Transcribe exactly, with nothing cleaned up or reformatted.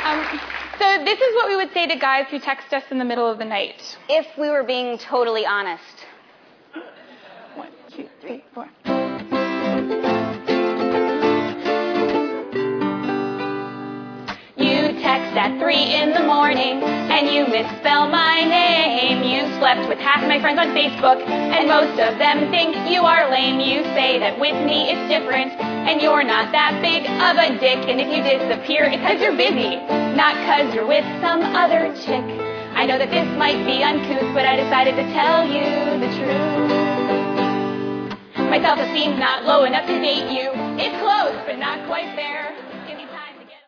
Um, so this is what we would say to guys who text us in the middle of the night. If we were being totally honest. One, two, three, four. You text at three in the morning, and you misspell my name. You slept with half my friends on Facebook, and most of them think you are lame. You say that with me it's different, and you're not that big of a dick. And if you disappear, it's because you're busy, not because you're with some other chick. I know that this might be uncouth, but I decided to tell you the truth. My self-esteem's not low enough to date you. It's close, but not quite there.